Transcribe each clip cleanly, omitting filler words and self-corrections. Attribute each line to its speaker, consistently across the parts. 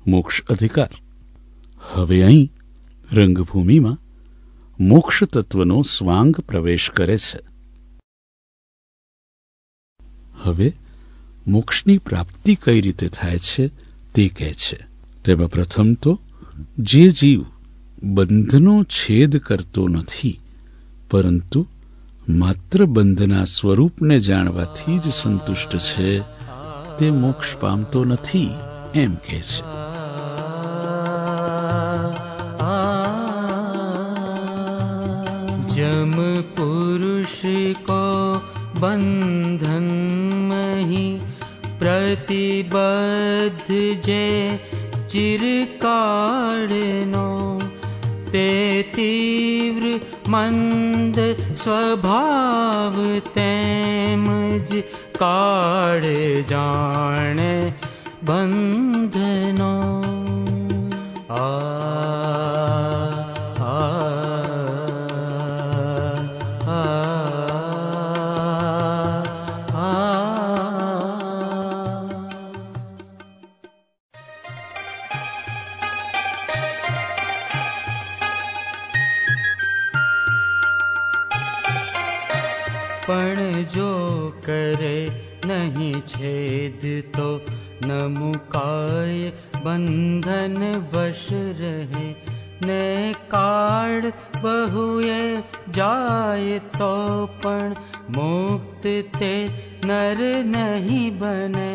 Speaker 1: મોક્ષ અધિકાર. હવે અહીં રંગભૂમિમાં મોક્ષ તત્વનો સ્વાંગ પ્રવેશ કરે છે. હવે મોક્ષની પ્રાપ્તિ કઈ રીતે થાય છે તે કહે છે. તેમાં પ્રથમ તો જે જીવ બંધનો છેદ કરતો નથી, પરંતુ માત્ર બંધના સ્વરૂપને જાણવાથી જ સંતુષ્ટ છે, તે મોક્ષ પામતો નથી એમ કહે છે.
Speaker 2: जम पुरुष को बंधन मही प्रतिबद्ध जे चिरकाळनो ते तीव्र मंद स्वभाव तेमज काळ जाणे बंधनो. पण जो करे नहीं छेद तो न मुकाय बंधन वश रहे, ने काळ बहुए जाय तो पण मुक्त ते नर नहीं बने.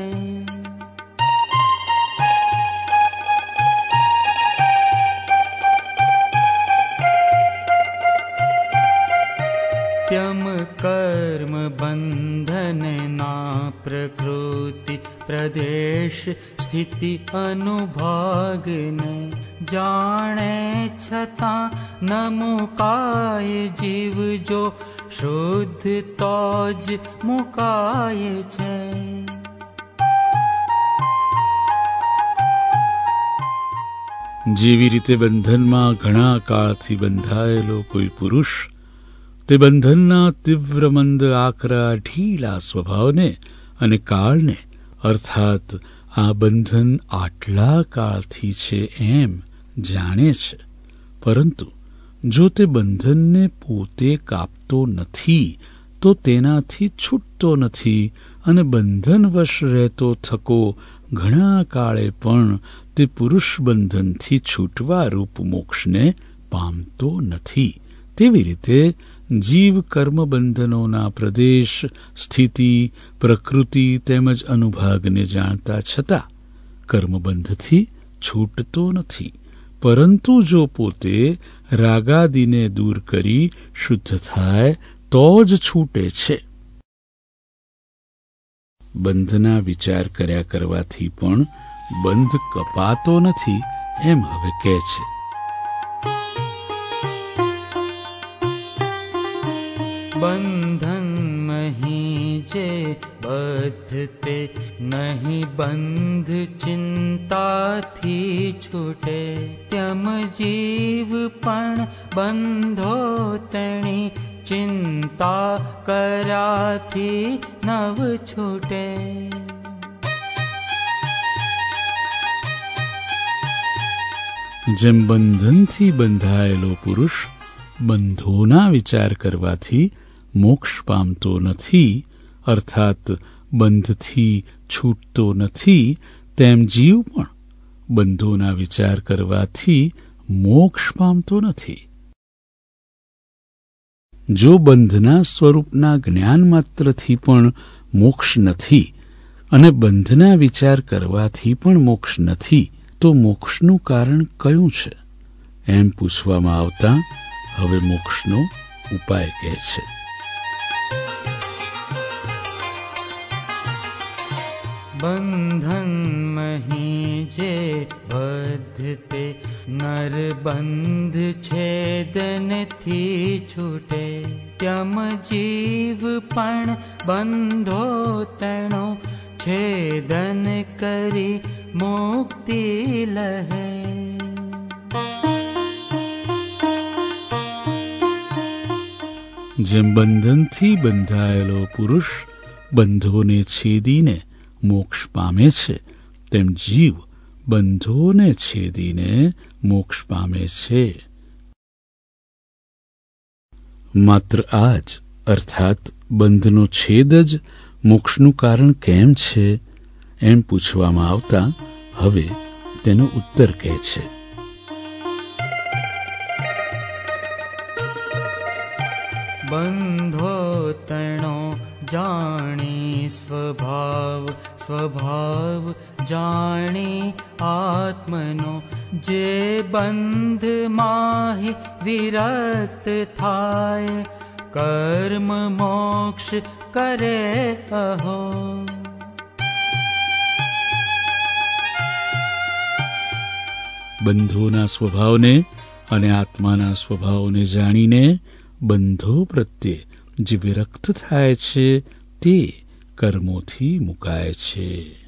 Speaker 2: त्यम कर्म बंधन ना प्रकृति प्रदेश स्थिति अनुभाग ने जाने छता न मुकाय जीव जो शुद्ध तोज मुकाय छे.
Speaker 1: જેવી રીતે બંધનમાં ઘણા કાળથી બંધાયેલો કોઈ પુરુષ તે બંધનના તીવ્ર મંદ આકરા ઢીલા સ્વભાવને અને કાળને, અર્થાત આ બંધન આટલા કાળથી છે એમ જાણે છે, પરંતુ જો તે બંધનને પોતે કાપતો નથી તો તેનાથી છૂટતો નથી અને બંધનવશ રહેતો થકો ઘણા કાળે પણ તે પુરુષ બંધનથી છૂટવા રૂપ મોક્ષને પામતો નથી. તેવી રીતે જીવ કર્મ બંધનોના પ્રદેશ, સ્થિતિ, પ્રકૃતિ તેમજ અનુભાગને જાણતા છતાં કર્મબંધથી છૂટતો નથી, પરંતુ જો પોતે રાગાદિને દૂર કરી શુદ્ધ થાય તો જ છૂટે છે. બંધના વિચાર કર્યા કરવાથી પણ બંધ કપાતો નથી એમ હવે કહે છે.
Speaker 2: बंधन मही जे बद्धते नहीं बंध चिंता थी छूटे, त्यम जीव पण बंधो तणी चिंता कराथी नव छूटे.
Speaker 1: જેમ બંધનથી બંધાયેલો પુરુષ બંધોના વિચાર કરવાથી મોક્ષ પામતો નથી, અર્થાત બંધથી છૂટતો નથી, તેમ જીવ પણ બંધોના વિચાર કરવાથી મોક્ષ પામતો નથી. જો બંધના સ્વરૂપના જ્ઞાન માત્રથી પણ મોક્ષ નથી અને બંધના વિચાર કરવાથી પણ મોક્ષ નથી, તો મોક્ષનું કારણ કયું છે એમ પૂછવામાં આવતા હવે મોક્ષનો ઉપાય કહે છે.
Speaker 2: બંધન મહી જે બધતે નર બંધ છેદનથી છૂટે, ત્યમ જીવ પણ બંધો તણો છેદન કરી મુક્તિ લહે.
Speaker 1: જેમ બંધનથી બંધાયેલો પુરુષ બંધોને છેદીને મોક્ષ પામે છે, તેમ જીવ બંધોને છેદીને મોક્ષ પામે છે. માત્ર આ જ અર્થાત બંધનો છેદ જ મોક્ષનું કારણ કેમ છે એમ પૂછવામાં આવતા હવે તેનો ઉત્તર કહે છે.
Speaker 2: બંધો તણો જાણી સ્વભાવ, સ્વભાવ જાણી આત્મનો, જે બંધ માહી વિરક્ત થાય, કર્મ મોક્ષ કરે અહો.
Speaker 1: બંધોના સ્વભાવને અને આત્માના સ્વભાવને જાણીને બંધો પ્રત્યે જે વિરક્ત થાય છે તે કર્મોથી મુકાય છે.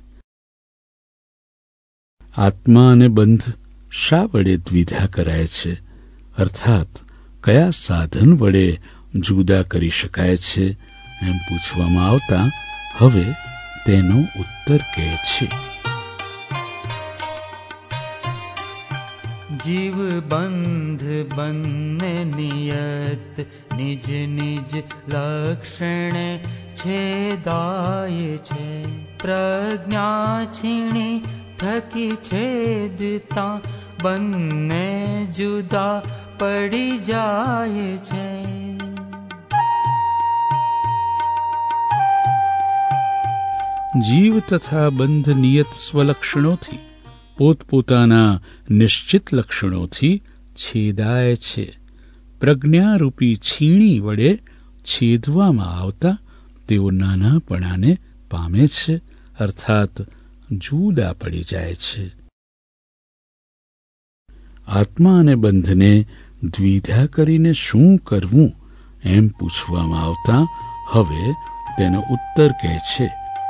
Speaker 1: આત્મા અને બંધ શા વડે દ્વિધા કરાય છે, અર્થાત કયા સાધન વડે જુદા કરી શકાય છે એમ પૂછવામાં આવતા હવે તેનો ઉત્તર કહે છે.
Speaker 2: જીવ બંધ બંને નિયત, નિજ નિજ લક્ષણે છેદાય છે, પ્રજ્ઞા છીણી થકી છેદતા બંને જુદા પડી જાય છે.
Speaker 1: જીવ તથા બંધ નિયત સ્વલક્ષણોથી પોતપોતાના નિશ્ચિત લક્ષણોથી છેદાય છે. પ્રજ્ઞારૂપી છીણી વડે છેદવામાં આવતા તેઓ નાનાપણાને પામે છે, અર્થાત જુદા પડી જાય છે. આત્મા અને બંધને દ્વિધા કરીને શું કરવું એમ પૂછવામાં આવતા હવે તેનો ઉત્તર કહે છે.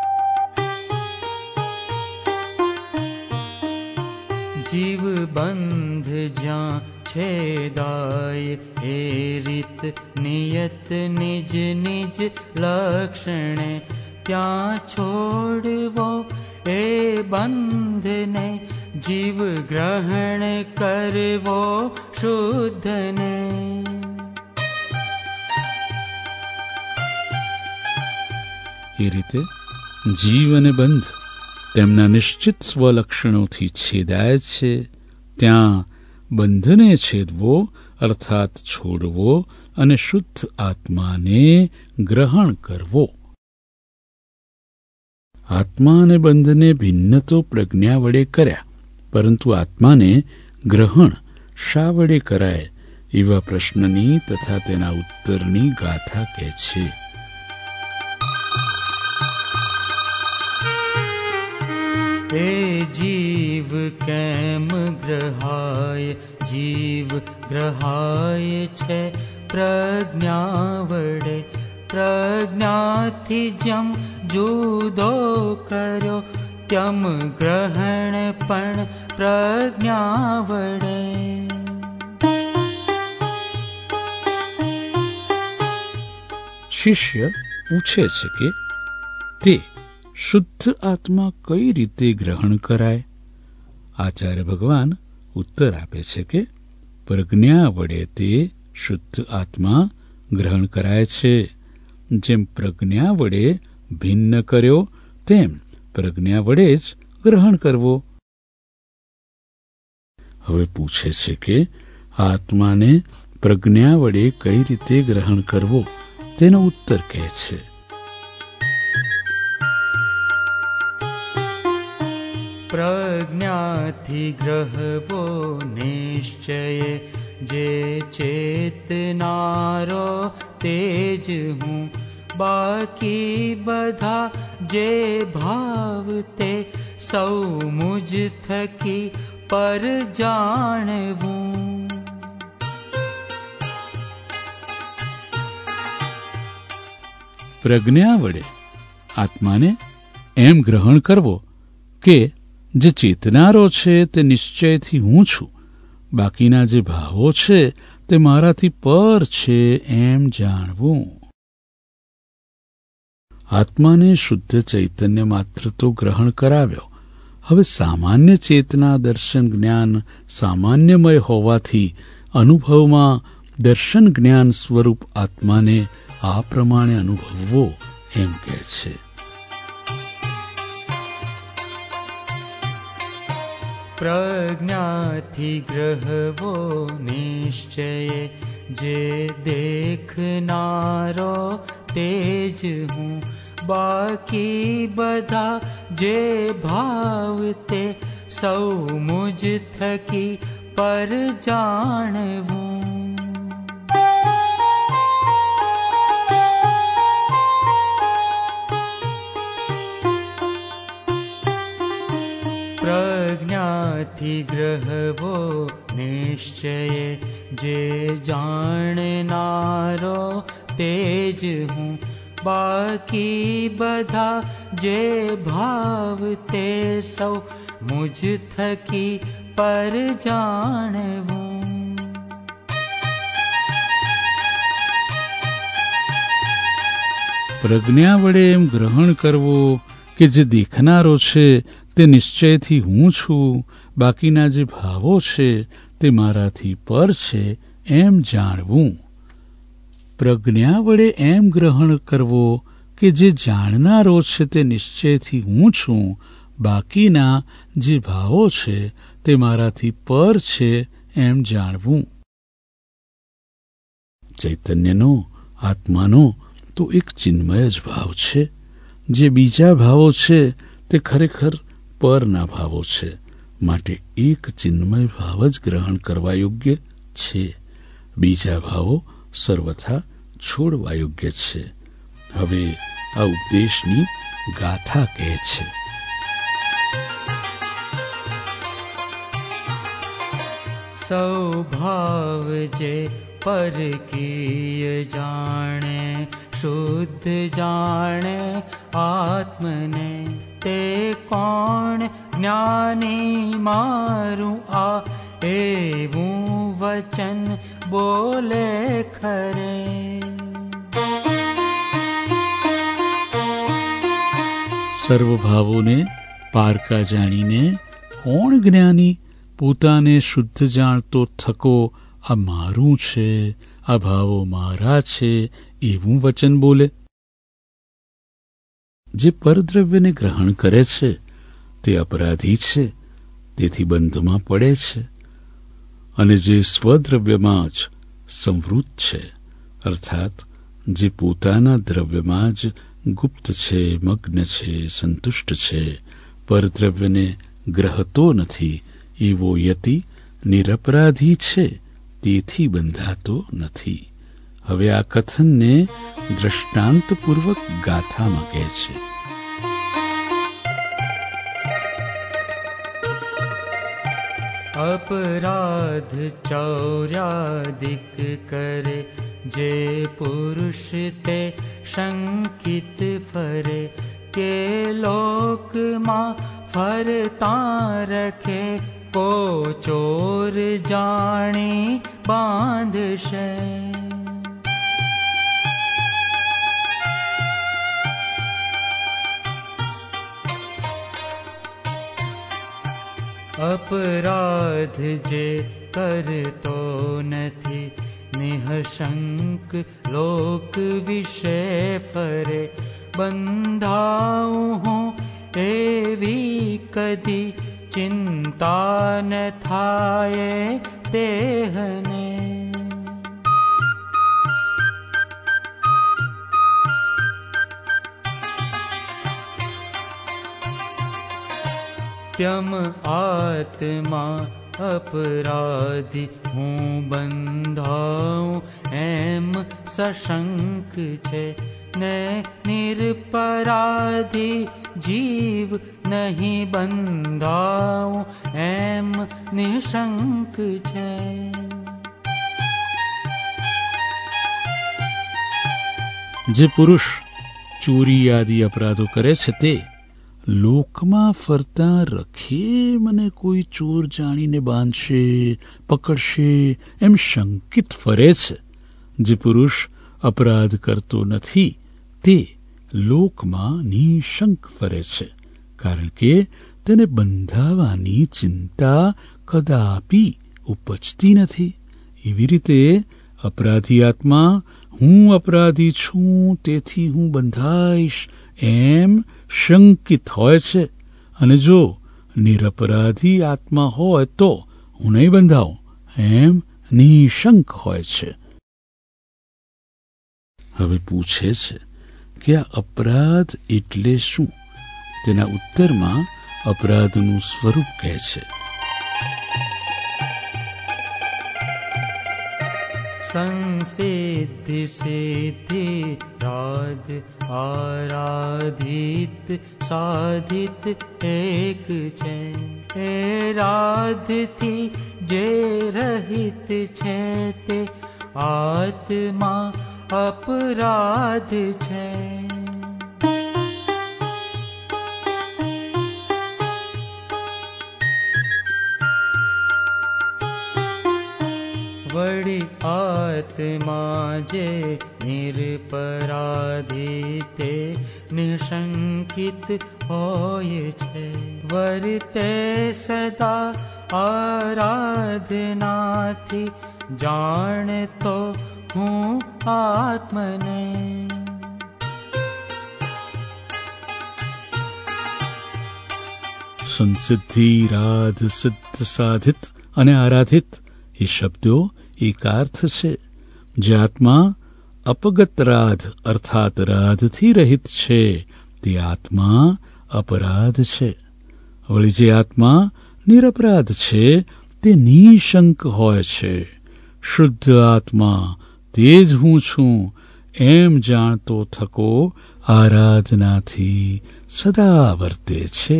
Speaker 2: જીવ બંધ જ્યાં છેદાય એ રીત નિયત નિજ નિજ લક્ષણે, ત્યાં છોડવો એ બંધને, જીવ ગ્રહણ કરવો શુદ્ધને.
Speaker 1: એ રીતે જીવ અને બંધ તેમના નિશ્ચિત સ્વલક્ષણોથી છેદાય છે, ત્યાં બંધને છેદવો અર્થાત છોડવો અને શુદ્ધ આત્માને ગ્રહણ કરવો. આત્મા અને બંધને ભિન્ન તો પ્રજ્ઞા વડે કર્યા, પરંતુ આત્માને ગ્રહણ શા વડે કરાય એવા પ્રશ્નની તથા તેના ઉત્તરની ગાથા કહે છે.
Speaker 2: એ જીવ કેમ ગ્રહાય, જીવ ગ્રહાય છે પ્રજ્ઞા વડે, પ્રજ્ઞાથી જમ જુદો કર્યો, ત્યમ ગ્રહણ પણ પ્રજ્ઞા વડે.
Speaker 1: શિષ્ય પૂછે છે કે તે શુદ્ધ આત્મા કઈ રીતે ગ્રહણ કરાય? આચાર્ય ભગવાન ઉત્તર આપે છે કે પ્રજ્ઞા વડે તે શુદ્ધ આત્મા ગ્રહણ કરાય છે. જેમ પ્રજ્ઞા વડે ભિન્ન કર્યો તેમ પ્રજ્ઞા વડે જ ગ્રહણ કરવો. હવે પૂછે છે કે આત્માને પ્રજ્ઞા વડે કઈ રીતે ગ્રહણ કરવો તેનો ઉત્તર કહે છે.
Speaker 2: પ્રજ્ઞાથી ગ્રહવો નિશ્ચય, જે ચેતનારો તે જ હું, બાકી બધા જે ભાવ તે સૌ મુજ થકી પર જાણવું.
Speaker 1: પ્રજ્ઞા વડે આત્માને એમ ગ્રહણ કરવો કે જે ચેતનારો છે તે નિશ્ચયથી હું છું, બાકીના જે ભાવો છે તે મારાથી પર છે એમ જાણવું. આત્માને શુદ્ધ ચૈતન્ય માત્ર તો ગ્રહણ કરાવ્યો, હવે સામાન્ય ચેતના દર્શન જ્ઞાન સામાન્યમય હોવાથી અનુભવમાં દર્શન જ્ઞાન સ્વરૂપ આત્માને આ પ્રમાણે અનુભવવો એમ કહે છે.
Speaker 2: પ્રજ્ઞાથી ગ્રહવો નિશ્ચયે જે દેખનારો તે જ હું, બાકી બધા જે ભાવ તે સૌ મુજ થકી પર જાણવું. પ્રજ્ઞાથી ગ્રહવો નિશ્ચયે જે જાણનારો તે જ હું, બાકી બધા જે ભાવ તે સૌ મુજ થકી પર જાણવું.
Speaker 1: પ્રજ્ઞા વડે એમ ગ્રહણ કરવો કે જે દેખનારો છે તે નિશ્ચયથી હું છું, બાકીના જે ભાવો છે તે મારાથી પર છે એમ જાણવું. પ્રજ્ઞા વડે એમ ગ્રહણ કરવો કે જે જાણનારો છે તે નિશ્ચયથી હું છું, બાકીના જે ભાવો છે તે મારાથી પર છે એમ જાણવું. ચૈતન્યનો આત્માનો તો એક ચિન્મય જ ભાવ છે. જે બીજા ભાવો છે તે ખરેખર પરના ભાવો છે, માટે એક ચિન્મય ભાવ જ ગ્રહણ કરવા યોગ્ય છે. બીજા ભાવો સર્વથા છોડવા યોગ્ય છે. હવે આ ઉપદેશની ગાથા કહે છે.
Speaker 2: સ્વભાવ જે પરકીય જાણે, શુદ્ધ જાણે આત્મને, તે કોણ જ્ઞાની મારું આ એવું વચન બોલે ખરે.
Speaker 1: સર્વભાવોને પારકા જાણીને કોણ જ્ઞાની પોતાને શુદ્ધ જાણતો થકો આ મારું છે, આ ભાવો મારા છે એવું વચન બોલે. જે પરદ્રવ્યને ગ્રહણ કરે છે તે અપરાધી છે, તેથી બંધમાં પડે છે. અને જે સ્વદ્રવ્યમાં જ સંવૃત છે, અર્થાત જે પોતાના દ્રવ્યમાં જ ગુપ્ત છે, મગ્ન છે, સંતુષ્ટ છે, પરદ્રવ્યને ગ્રહતો નથી, એવો યતિ નિરપરાધી છે, તેથી બંધાતો નથી. હવે આ કથનને દ્રષ્ટાંતપૂર્વક ગાથામાં કહે છે.
Speaker 2: अपराध चौर्यादिक करे जे पुरुष ते शंकित फरे के लोक मा फरता रखे को चोर जानी बांधशे। अपराध जे करतो नथी निःशंक लोक विषे फरे बंधाऊं हूँ एवी कदी चिंता न थाये देहने। त्यम आत्मा अपराधी हूँ बंधाऊं एम सशंक छे ने निरपराधी जीव नहीं बंधाऊं एम निशंक छे।
Speaker 1: जे पुरुष चोरी आदि अपराधो करे छे ते લોકમાં ફરતા રખે મને કોઈ ચોર જાણીને બાંધશે, પકડશે એમ શંકિત ફરે છે. જે પુરુષ અપરાધ કરતો નથી તે લોકમાં નિશંક ફરે છે, કારણ કે તેને બંધાવાની ચિંતા કદાપી ઉપજતી નથી. એવી રીતે અપરાધી આત્મા હું અપરાધી છું તેથી હું બંધાઈશ એમ શંકિત હોય છે, અને જો નિરપરાધી આત્મા હોય તો હું નહીં બંધાઉં એમ નિશંક હોય છે. હવે પૂછે છે કે આ અપરાધ એટલે શું? તેના ઉત્તરમાં અપરાધનું સ્વરૂપ કહે છે.
Speaker 2: संसिद्धि सिद्धि राध आराधित साधित एक छे, ए राधथी जे रहित छे ते आत्मा अपराध छे. वड़ी आत्मा जे निरपराधी ते निशंकित होय छे, वर्ते सदा आराधनाथी जाणतो હું આત્મને.
Speaker 1: સંસિદ્ધિ, રાધ, સિદ્ધ, સાધિત અને આરાધિત એ શબ્દો એકાર્થ છે. જે આત્મા અપગત રાધ અર્થાત રાધથી રહિત છે તે આત્મા અપરાધ છે. વળી જે આત્મા નિરપરાધ છે તે નિશંક હોય છે. શુદ્ધ આત્મા તે જ હું છું એમ જાણતો થકો આરાધનાથી સદા વર્તે છે.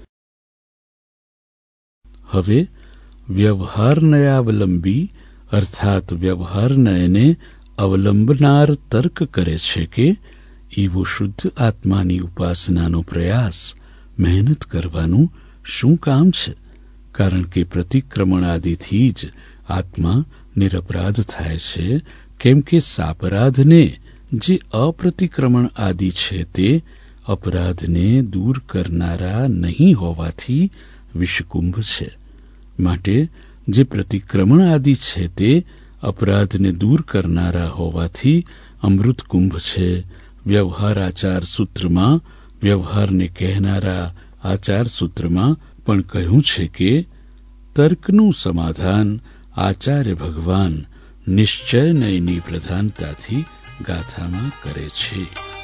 Speaker 1: હવે વ્યવહારનયાવલંબી અર્થાત વ્યવહારનયને અવલંબનાર તર્ક કરે છે કે એવો શુદ્ધ આત્માની ઉપાસનાનો પ્રયાસ મહેનત કરવાનું શું કામ છે? કારણ કે પ્રતિક્રમણ આદિથી જ આત્મા નિરપરાધ થાય છે. કેમ કે સાપરાધને જે અપ્રતિક્રમણ આદિ છે તે અપરાધને દૂર કરનારા નહીં હોવાથી વિષકુંભ છે. માટે જે પ્રતિક્રમણ આદિ છે તે અપરાધને દૂર કરનારા હોવાથી અમૃતકુંભ છે. વ્યવહાર આચાર સૂત્રમાં વ્યવહારને કહેનારા આચાર સૂત્રમાં પણ કહ્યું છે કે તર્કનું સમાધાન આચાર્ય ભગવાન નિશ્ચયનયની પ્રધાનતાથી ગાથામાં કરે છે.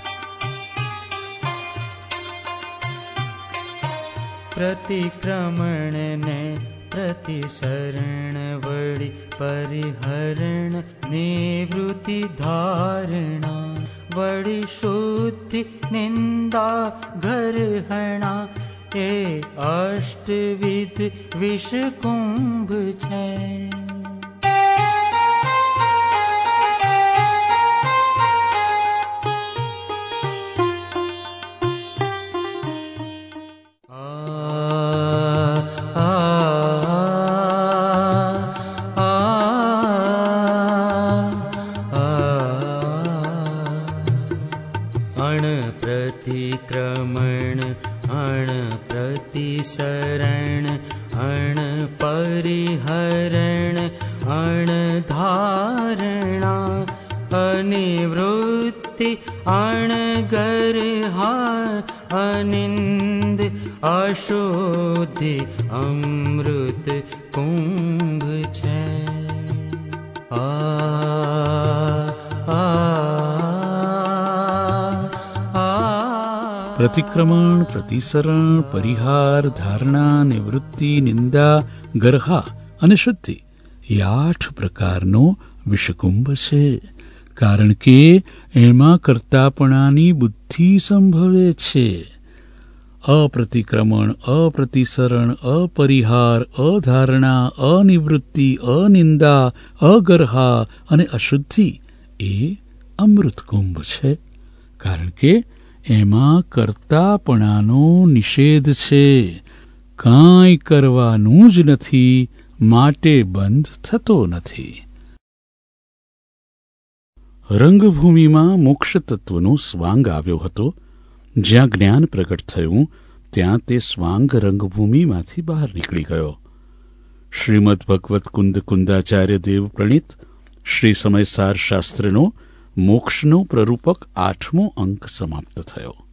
Speaker 2: प्रतिक्रमण ने प्रतिसरण वड़ी परिहरण निवृत्ति धारणा वड़ी शुद्धि निंदा गर्हणा ए अष्टविध विषकुंभ छे. प्रतिक्रमण अण प्रतिसरण अण परिहरण अण धारणा अनिवृत्ति अण गर्हा अनिंद अशुद्धि अमृत कुंभ छे.
Speaker 1: પ્રતિક્રમણ, પ્રતિસરણ, પરિહાર, ધારણા, નિવૃત્તિ, નિંદા, ગર્હા અને શુદ્ધિ એ 8 પ્રકારનો વિષકુંભ છે. કારણ કે એમાં કર્તાપણાની બુદ્ધિ સંભવે છે. અપ્રતિક્રમણ, અપ્રતિસરણ, અપરિહાર, અધારણા, અનિવૃત્તિ, અનિંદા, અગર્હા અને અશુદ્ધિ એ અમૃતકુંભ છે. કારણ કે એમાં કર્તાપણાનો નિષેધ છે. કાંઈ કરવાનું જ નથી, માટે બંધ થતો નથી. રંગભૂમિમાં મોક્ષ તત્વનો સ્વાંગ આવ્યો હતો. જ્યાં જ્ઞાન પ્રગટ થયું ત્યાં તે સ્વાંગ રંગભૂમિમાંથી બહાર નીકળી ગયો. શ્રીમદ ભગવત કુંદ કુંદાચાર્ય દેવ પ્રણીત શ્રી સમયસાર શાસ્ત્રનો મોક્ષનો પ્રરૂપક 8મો અંક સમાપ્ત થયો.